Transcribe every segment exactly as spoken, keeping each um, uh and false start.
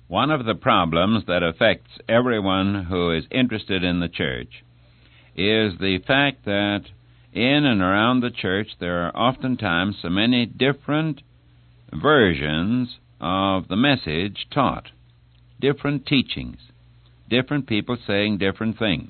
One of the problems that affects everyone who is interested in the church is the fact that in and around the church there are oftentimes so many different versions of the message taught, different teachings, different people saying different things.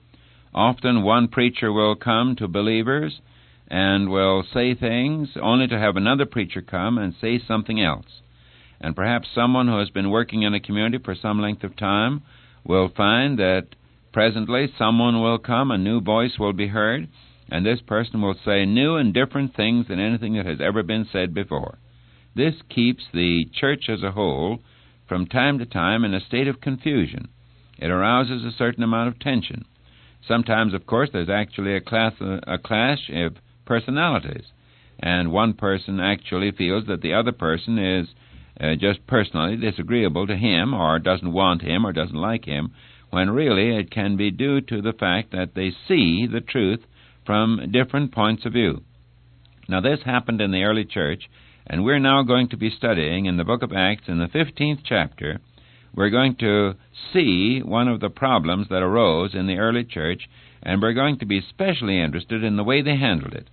Often one preacher will come to believers and will say things only to have another preacher come and say something else. And perhaps someone who has been working in a community for some length of time will find that presently someone will come, a new voice will be heard, and this person will say new and different things than anything that has ever been said before. This keeps the church as a whole from time to time in a state of confusion. It arouses a certain amount of tension. Sometimes, of course, there's actually a, class, a clash of personalities, and one person actually feels that the other person is Uh, just personally disagreeable to him, or doesn't want him, or doesn't like him, when really it can be due to the fact that they see the truth from different points of view. Now, this happened in the early church, and we're now going to be studying in the book of Acts in the fifteenth chapter. We're going to see one of the problems that arose in the early church, and we're going to be especially interested in the way they handled it.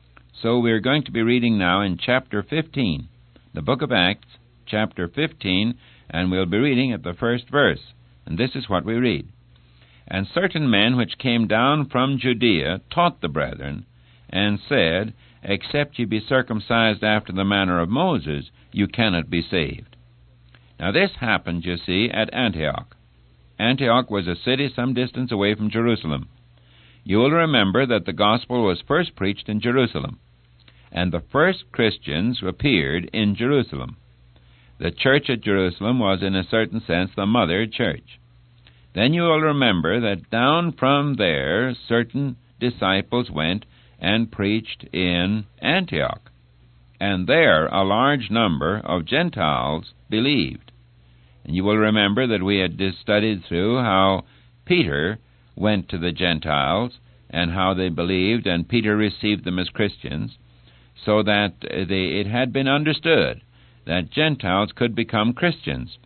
So we're going to be reading now in chapter fifteen, the book of Acts, chapter fifteen, and we'll be reading at the first verse. And this is what we read. And certain men which came down from Judea taught the brethren, and said, Except ye be circumcised after the manner of Moses, you cannot be saved. Now this happened, you see, at Antioch. Antioch was a city some distance away from Jerusalem. You will remember that the gospel was first preached in Jerusalem, and the first Christians appeared in Jerusalem. The church at Jerusalem was, in a certain sense, the mother church. Then you will remember that down from there certain disciples went and preached in Antioch, and there a large number of Gentiles believed. And you will remember that we had just studied through how Peter went to the Gentiles and how they believed, and Peter received them as Christians, so that they, it had been understood that Gentiles could become Christians.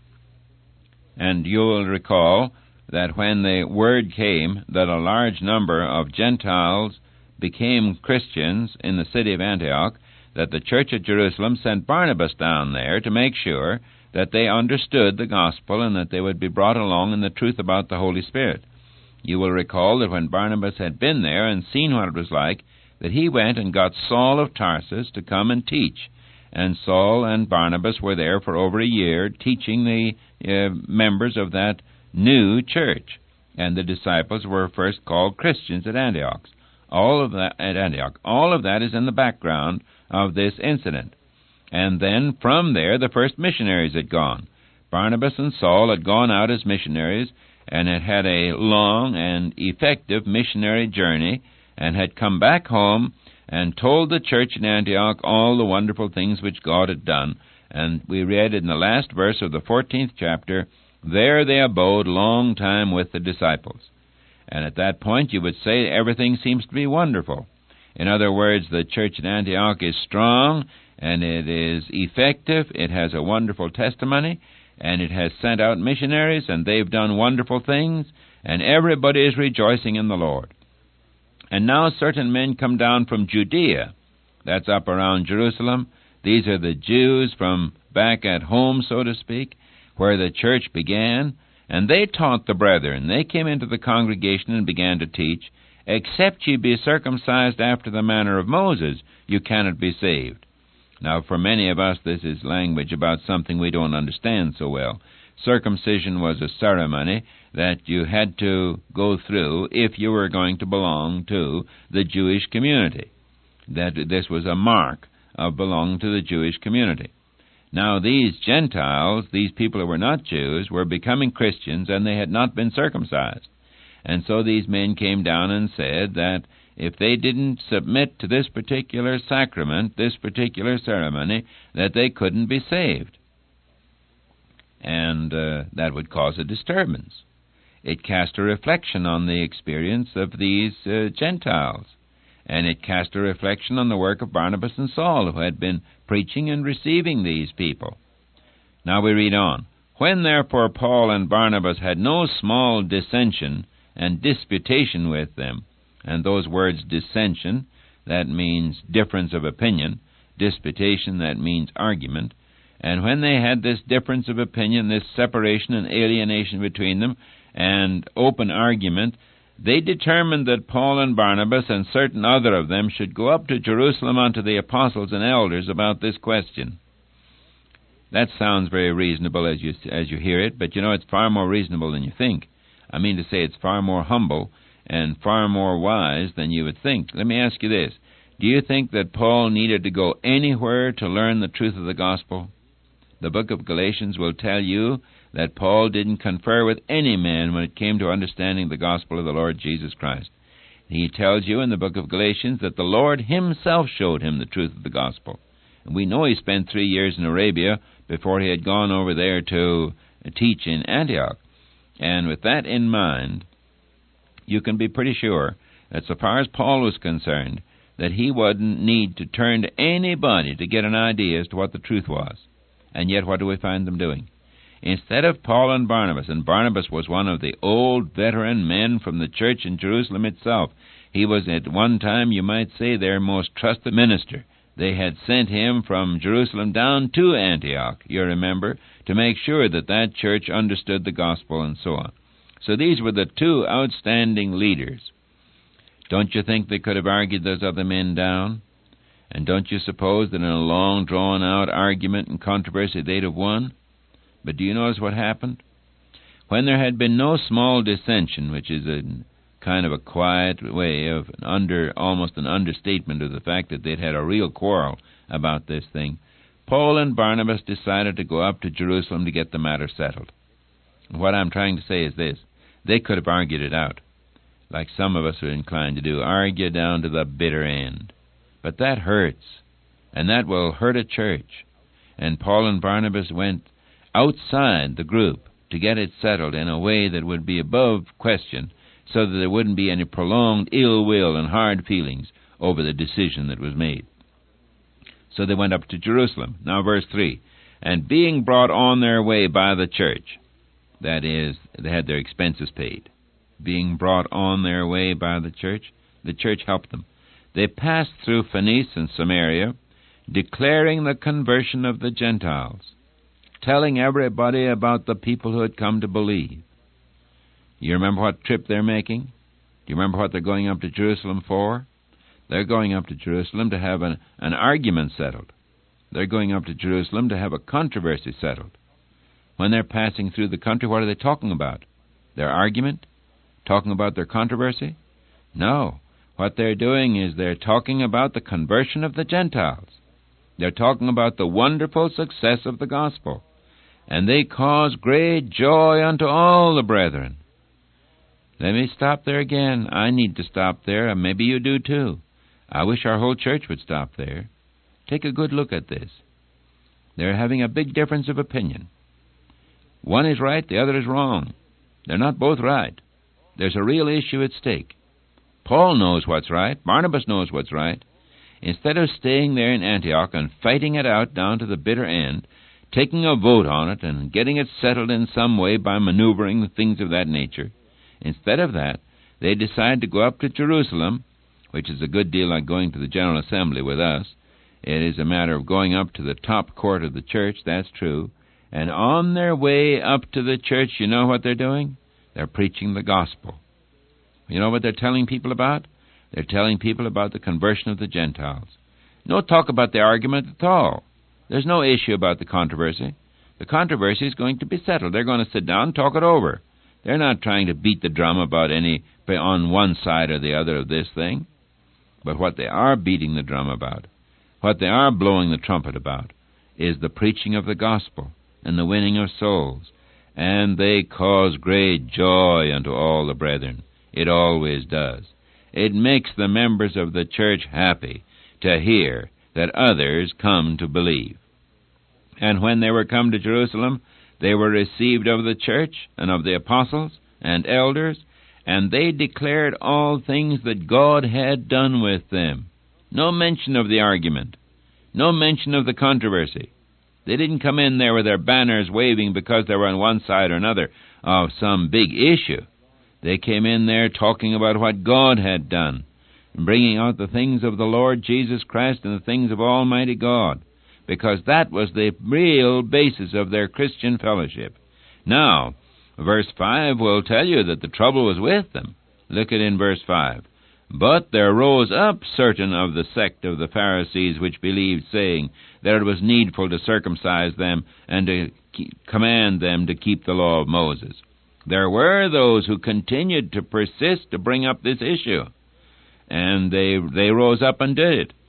And you will recall that when the word came that a large number of Gentiles became Christians in the city of Antioch, that the church at Jerusalem sent Barnabas down there to make sure that they understood the gospel and that they would be brought along in the truth about the Holy Spirit. You will recall that when Barnabas had been there and seen what it was like, that he went and got Saul of Tarsus to come and teach. And Saul and Barnabas were there for over a year teaching the uh, members of that new church. And the disciples were first called Christians at Antioch. All of that at Antioch. All of that is in the background of this incident. And then from there the first missionaries had gone. Barnabas and Saul had gone out as missionaries and had had a long and effective missionary journey and had come back home and told the church in Antioch all the wonderful things which God had done. And we read in the last verse of the fourteenth chapter, There they abode long time with the disciples. And at that point you would say everything seems to be wonderful. In other words, the church in Antioch is strong, and it is effective, it has a wonderful testimony, and it has sent out missionaries, and they've done wonderful things, and everybody is rejoicing in the Lord. And now certain men come down from Judea, that's up around Jerusalem. These are the Jews from back at home, so to speak, where the church began, and they taught the brethren. They came into the congregation and began to teach, Except ye be circumcised after the manner of Moses, you cannot be saved. Now, for many of us, this is language about something we don't understand so well. Circumcision was a ceremony that you had to go through if you were going to belong to the Jewish community. That this was a mark of belonging to the Jewish community. Now, these Gentiles, these people who were not Jews, were becoming Christians, and they had not been circumcised. And so these men came down and said that if they didn't submit to this particular sacrament, this particular ceremony, that they couldn't be saved. And uh, that would cause a disturbance. It cast a reflection on the experience of these uh, Gentiles. And it cast a reflection on the work of Barnabas and Saul, who had been preaching and receiving these people. Now we read on. When therefore Paul and Barnabas had no small dissension and disputation with them, and those words dissension, that means difference of opinion, disputation, that means argument, and when they had this difference of opinion, this separation and alienation between them, and open argument, they determined that Paul and Barnabas and certain other of them should go up to Jerusalem unto the apostles and elders about this question. That sounds very reasonable as you as you hear it, but you know it's far more reasonable than you think. I mean to say it's far more humble and far more wise than you would think. Let me ask you this. Do you think that Paul needed to go anywhere to learn the truth of the gospel? The book of Galatians will tell you that Paul didn't confer with any man when it came to understanding the gospel of the Lord Jesus Christ. He tells you in the book of Galatians that the Lord himself showed him the truth of the gospel. And we know he spent three years in Arabia before he had gone over there to teach in Antioch. And with that in mind, you can be pretty sure that so far as Paul was concerned, that he wouldn't need to turn to anybody to get an idea as to what the truth was. And yet, what do we find them doing? Instead of Paul and Barnabas, and Barnabas was one of the old veteran men from the church in Jerusalem itself. He was at one time, you might say, their most trusted minister. They had sent him from Jerusalem down to Antioch, you remember, to make sure that that church understood the gospel and so on. So these were the two outstanding leaders. Don't you think they could have argued those other men down? And don't you suppose that in a long, drawn-out argument and controversy they'd have won? But do you notice what happened? When there had been no small dissension, which is a kind of a quiet way of an under, almost an understatement of the fact that they'd had a real quarrel about this thing, Paul and Barnabas decided to go up to Jerusalem to get the matter settled. And what I'm trying to say is this. They could have argued it out, like some of us are inclined to do, argue down to the bitter end. But that hurts, and that will hurt a church. And Paul and Barnabas went outside the group to get it settled in a way that would be above question, so that there wouldn't be any prolonged ill will and hard feelings over the decision that was made. So they went up to Jerusalem. Now verse three. And being brought on their way by the church, that is, they had their expenses paid. Being brought on their way by the church, the church helped them. They passed through Phoenice and Samaria, declaring the conversion of the Gentiles, telling everybody about the people who had come to believe. You remember what trip they're making? Do you remember what they're going up to Jerusalem for? They're going up to Jerusalem to have an, an argument settled. They're going up to Jerusalem to have a controversy settled. When they're passing through the country, what are they talking about? Their argument? Talking about their controversy? No. What they're doing is they're talking about the conversion of the Gentiles. They're talking about the wonderful success of the gospel. And they cause great joy unto all the brethren. Let me stop there again. I need to stop there, and maybe you do too. I wish our whole church would stop there. Take a good look at this. They're having a big difference of opinion. One is right, the other is wrong. They're not both right. There's a real issue at stake. Paul knows what's right. Barnabas knows what's right. Instead of staying there in Antioch and fighting it out down to the bitter end, taking a vote on it and getting it settled in some way by maneuvering, things of that nature, instead of that, they decide to go up to Jerusalem, which is a good deal like going to the General Assembly with us. It is a matter of going up to the top court of the church, that's true. And on their way up to the church, you know what they're doing? They're preaching the gospel. You know what they're telling people about? They're telling people about the conversion of the Gentiles. No talk about the argument at all. There's no issue about the controversy. The controversy is going to be settled. They're going to sit down and talk it over. They're not trying to beat the drum about any on one side or the other of this thing. But what they are beating the drum about, what they are blowing the trumpet about, is the preaching of the gospel and the winning of souls. And they cause great joy unto all the brethren. It always does. It makes the members of the church happy to hear that others come to believe. And when they were come to Jerusalem, they were received of the church and of the apostles and elders, and they declared all things that God had done with them. No mention of the argument. No mention of the controversy. They didn't come in there with their banners waving because they were on one side or another of some big issue. They came in there talking about what God had done, and bringing out the things of the Lord Jesus Christ and the things of Almighty God, because that was the real basis of their Christian fellowship. Now, verse five will tell you that the trouble was with them. Look at in verse five. But there rose up certain of the sect of the Pharisees which believed, saying that it was needful to circumcise them and to command them to keep the law of Moses. There were those who continued to persist to bring up this issue, and they they rose up and did it.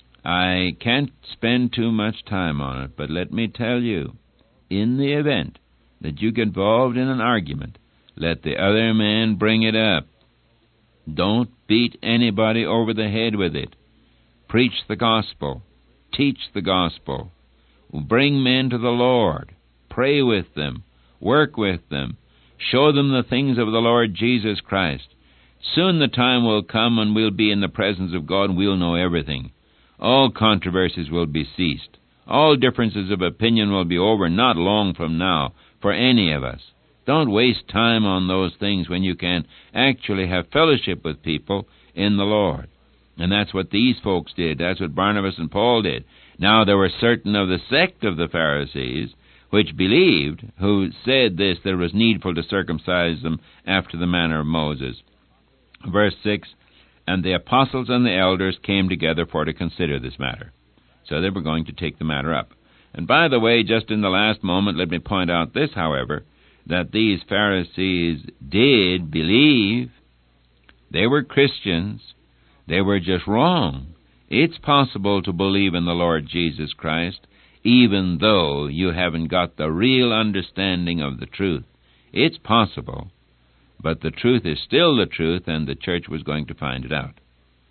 I can't spend too much time on it, but let me tell you, in the event that you get involved in an argument, let the other man bring it up. Don't beat anybody over the head with it. Preach the gospel. Teach the gospel. Bring men to the Lord. Pray with them. Work with them. Show them the things of the Lord Jesus Christ. Soon the time will come when we'll be in the presence of God and we'll know everything. All controversies will be ceased. All differences of opinion will be over not long from now for any of us. Don't waste time on those things when you can actually have fellowship with people in the Lord. And that's what these folks did. That's what Barnabas and Paul did. Now there were certain of the sect of the Pharisees which believed, who said this, that it was needful to circumcise them after the manner of Moses. Verse six, and the apostles and the elders came together for to consider this matter. So they were going to take the matter up. And by the way, just in the last moment, let me point out this, however, that these Pharisees did believe. They were Christians. They were just wrong. It's possible to believe in the Lord Jesus Christ, even though you haven't got the real understanding of the truth. It's possible, but the truth is still the truth, and the church was going to find it out.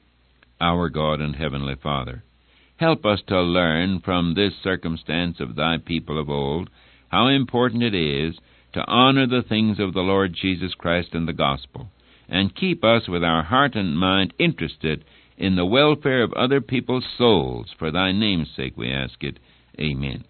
Our God and Heavenly Father, help us to learn from this circumstance of thy people of old how important it is to honor the things of the Lord Jesus Christ and the gospel, and keep us with our heart and mind interested in the welfare of other people's souls. For thy name's sake we ask it. Amen.